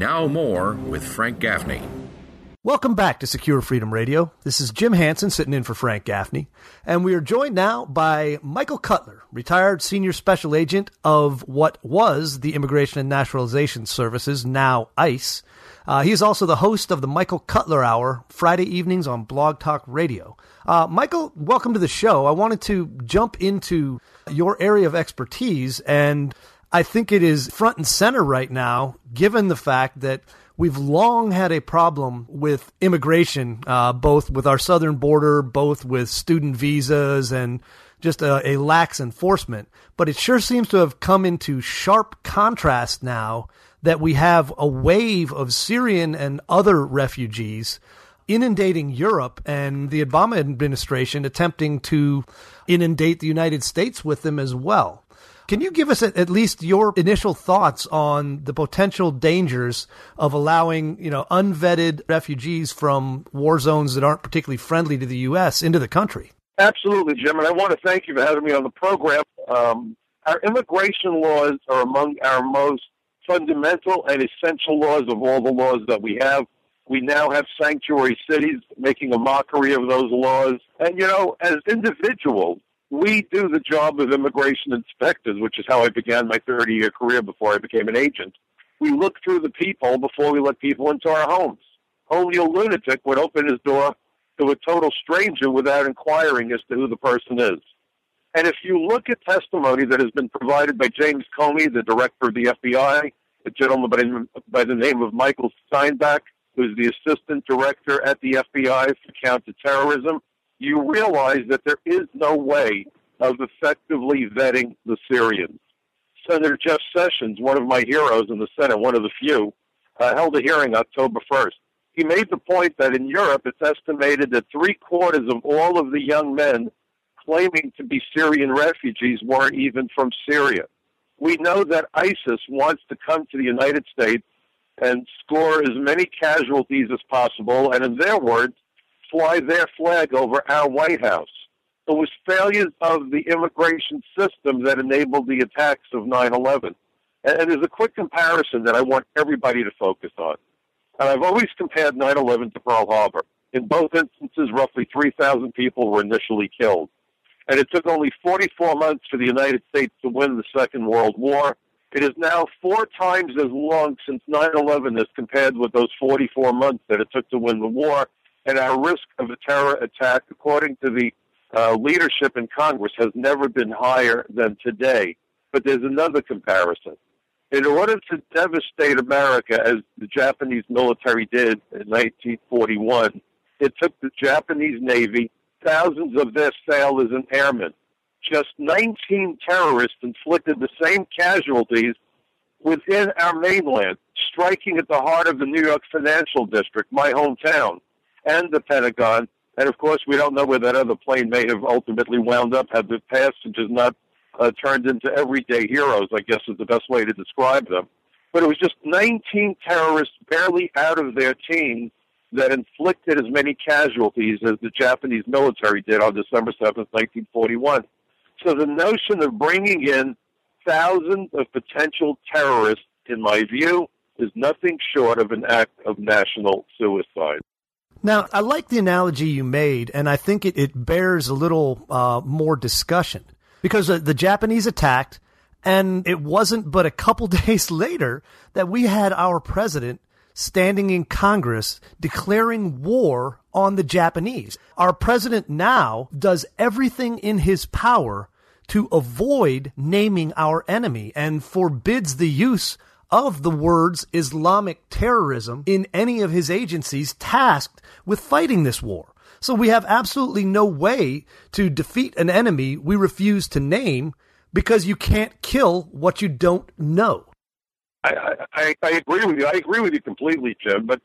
Now more with Frank Gaffney. Welcome back to Secure Freedom Radio. This is Jim Hansen sitting in for Frank Gaffney, and we are joined now by Michael Cutler, retired senior special agent of what was the Immigration and Naturalization Services, now ICE. He is also the host of the Michael Cutler Hour, Friday evenings on Blog Talk Radio. Michael, welcome to the show. I wanted to jump into your area of expertise, and I think it is front and center right now, given the fact that we've long had a problem with immigration, both with our southern border, both with student visas, and just a lax enforcement. But it sure seems to have come into sharp contrast now that we have a wave of Syrian and other refugees inundating Europe, and the Obama administration attempting to inundate the United States with them as well. Can you give us at least your initial thoughts on the potential dangers of allowing, unvetted refugees from war zones that aren't particularly friendly to the U.S. into the country? Absolutely, Jim, and I want to thank you for having me on the program. Our immigration laws are among our most fundamental and essential laws of all the laws that we have. We now have sanctuary cities making a mockery of those laws. And, as individuals, we do the job of immigration inspectors, which is how I began my 30-year career before I became an agent. We look through the people before we let people into our homes. Only a lunatic would open his door to a total stranger without inquiring as to who the person is. And if you look at testimony that has been provided by James Comey, the director of the FBI, a gentleman by the name of Michael Steinbach, who's the assistant director at the FBI for counterterrorism, you realize that there is no way of effectively vetting the Syrians. Senator Jeff Sessions, one of my heroes in the Senate, one of the few, held a hearing October 1st. He made the point that in Europe, it's estimated that 3/4 of all of the young men claiming to be Syrian refugees weren't even from Syria. We know that ISIS wants to come to the United States and score as many casualties as possible, and in their words, fly their flag over our White House. It was failures of the immigration system that enabled the attacks of 9/11. And there's a quick comparison that I want everybody to focus on. And I've always compared 9/11 to Pearl Harbor. In both instances, roughly 3,000 people were initially killed. And it took only 44 months for the United States to win the Second World War. It is now 4 times as long since 9/11 as compared with those 44 months that it took to win the war. And our risk of a terror attack, according to the leadership in Congress, has never been higher than today. But there's another comparison. In order to devastate America, as the Japanese military did in 1941, it took the Japanese Navy thousands of their sailors and airmen. Just 19 terrorists inflicted the same casualties within our mainland, striking at the heart of the New York Financial District, my hometown, and the Pentagon. And, of course, we don't know where that other plane may have ultimately wound up had the passengers not turned into everyday heroes, I guess is the best way to describe them. But it was just 19 terrorists barely out of their teens that inflicted as many casualties as the Japanese military did on December 7th, 1941. So the notion of bringing in thousands of potential terrorists, in my view, is nothing short of an act of national suicide. Now, I like the analogy you made, and I think it bears a little more discussion. Because the Japanese attacked, and it wasn't but a couple days later that we had our president standing in Congress declaring war on the Japanese. Our president now does everything in his power to avoid naming our enemy and forbids the use of the words Islamic terrorism in any of his agencies tasked with fighting this war. So we have absolutely no way to defeat an enemy we refuse to name because you can't kill what you don't know. I agree with you. I agree with you completely, Jim. But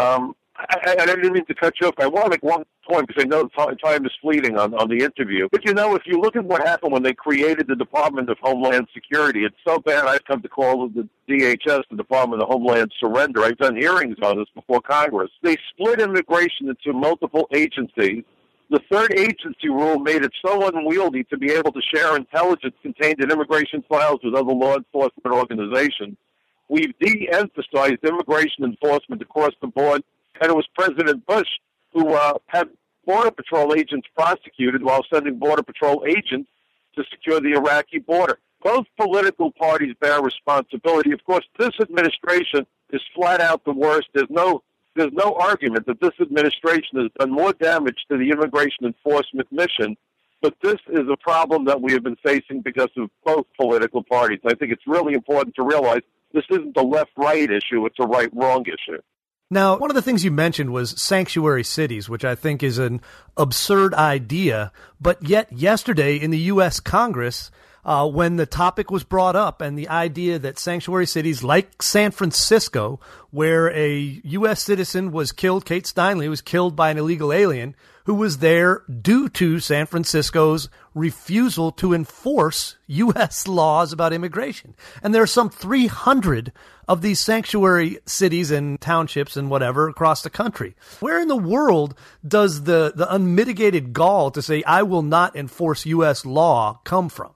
I didn't mean to cut you off. I want to make one point because I know time is fleeting on the interview. But, if you look at what happened when they created the Department of Homeland Security, it's so bad I've come to call the DHS, the Department of Homeland Surrender. I've done hearings on this before Congress. They split immigration into multiple agencies. The third agency rule made it so unwieldy to be able to share intelligence contained in immigration files with other law enforcement organizations We've de-emphasized immigration enforcement across the board, and it was President Bush who had Border Patrol agents prosecuted while sending Border Patrol agents to secure the Iraqi border. Both political parties bear responsibility. Of course, this administration is flat out the worst. There's no argument that this administration has done more damage to the immigration enforcement mission, but this is a problem that we have been facing because of both political parties. I think it's really important to realize this isn't a left-right issue, it's a right-wrong issue. Now, one of the things you mentioned was sanctuary cities, which I think is an absurd idea, but yet yesterday in the U.S. Congress, when the topic was brought up and the idea that sanctuary cities like San Francisco, where a U.S. citizen was killed, Kate Steinle was killed by an illegal alien who was there due to San Francisco's refusal to enforce U.S. laws about immigration. And there are some 300 of these sanctuary cities and townships and whatever across the country. Where in the world does the unmitigated gall to say, I will not enforce U.S. law come from?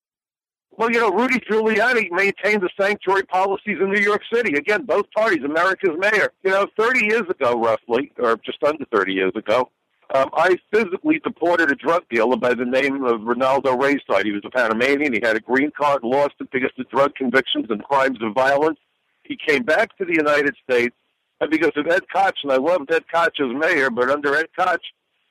Well, Rudy Giuliani maintained the sanctuary policies in New York City. Again, both parties, America's mayor. 30 years ago, roughly, or just under 30 years ago, I physically deported a drug dealer by the name of Ronaldo Rayside. He was a Panamanian. He had a green card, lost it because of drug convictions and crimes of violence. He came back to the United States, and because of Ed Koch, and I loved Ed Koch as mayor, but under Ed Koch,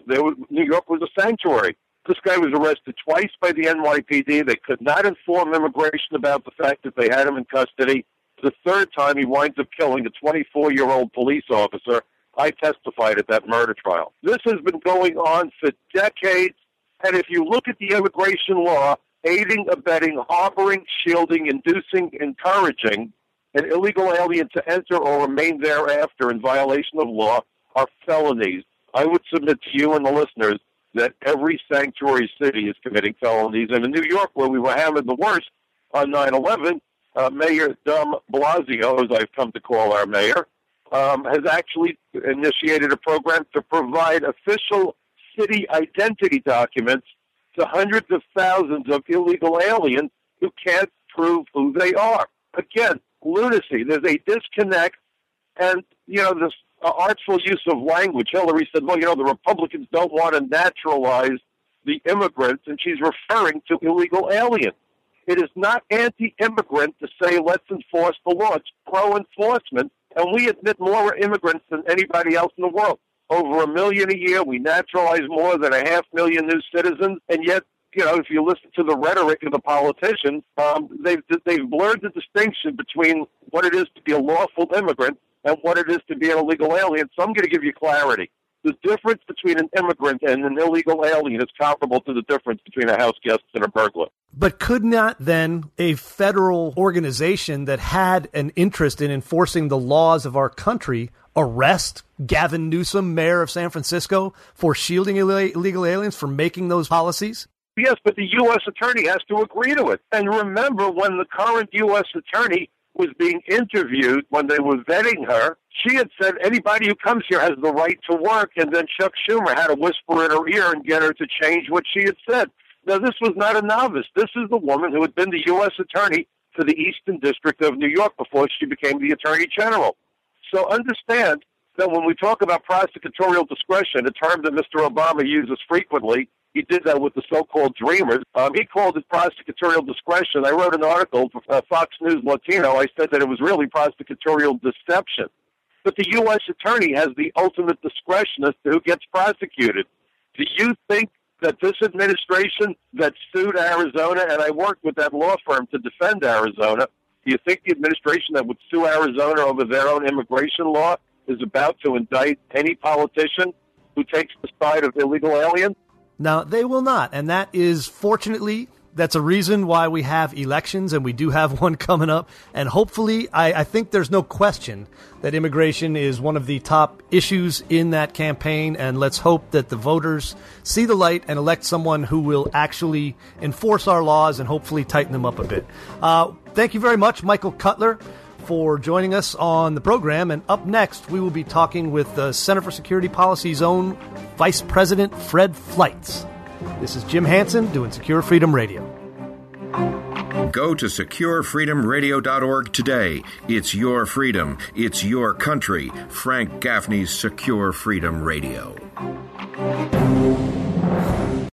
New York was a sanctuary. This guy was arrested twice by the NYPD. They could not inform immigration about the fact that they had him in custody. The third time, he winds up killing a 24-year-old police officer. I testified at that murder trial. This has been going on for decades, and if you look at the immigration law, aiding, abetting, harboring, shielding, inducing, encouraging an illegal alien to enter or remain thereafter in violation of law are felonies. I would submit to you and the listeners that every sanctuary city is committing felonies. And in New York, where we were hammered the worst on 9/11, Mayor de Blasio, as I've come to call our mayor, has actually initiated a program to provide official city identity documents to hundreds of thousands of illegal aliens who can't prove who they are. Again, lunacy. There's a disconnect, and, this artful use of language. Hillary said, the Republicans don't want to naturalize the immigrants, and she's referring to illegal aliens. It is not anti-immigrant to say, let's enforce the law. It's pro-enforcement, and we admit more immigrants than anybody else in the world. Over 1 million a year, we naturalize more than 500,000 new citizens, and yet, if you listen to the rhetoric of the politicians, they've blurred the distinction between what it is to be a lawful immigrant and what it is to be an illegal alien. So I'm going to give you clarity. The difference between an immigrant and an illegal alien is comparable to the difference between a house guest and a burglar. But could not then a federal organization that had an interest in enforcing the laws of our country arrest Gavin Newsom, mayor of San Francisco, for shielding illegal aliens, for making those policies? Yes, but the U.S. attorney has to agree to it. And remember, when the current U.S. attorney was being interviewed, when they were vetting her, she had said anybody who comes here has the right to work, and then Chuck Schumer had to whisper in her ear and get her to change what she had said. Now, this was not a novice. This is the woman who had been the U.S. attorney for the Eastern District of New York before she became the Attorney General. So understand that when we talk about prosecutorial discretion, a term that Mr. Obama uses frequently, he did that with the so-called dreamers. He called it prosecutorial discretion. I wrote an article for Fox News Latino. I said that it was really prosecutorial deception. But the U.S. attorney has the ultimate discretion as to who gets prosecuted. Do you think that this administration that sued Arizona, and I worked with that law firm to defend Arizona, do you think the administration that would sue Arizona over their own immigration law is about to indict any politician who takes the side of illegal aliens? Now, they will not, and that is, fortunately, that's a reason why we have elections, and we do have one coming up, and hopefully, I think there's no question that immigration is one of the top issues in that campaign, and let's hope that the voters see the light and elect someone who will actually enforce our laws and hopefully tighten them up a bit. Thank you very much, Michael Cutler, for joining us on the program. And up next, we will be talking with the Center for Security Policy's own Vice President Fred Fleitz. This is Jim Hansen doing Secure Freedom Radio. Go to SecureFreedomRadio.org today. It's your freedom. It's your country. Frank Gaffney's Secure Freedom Radio.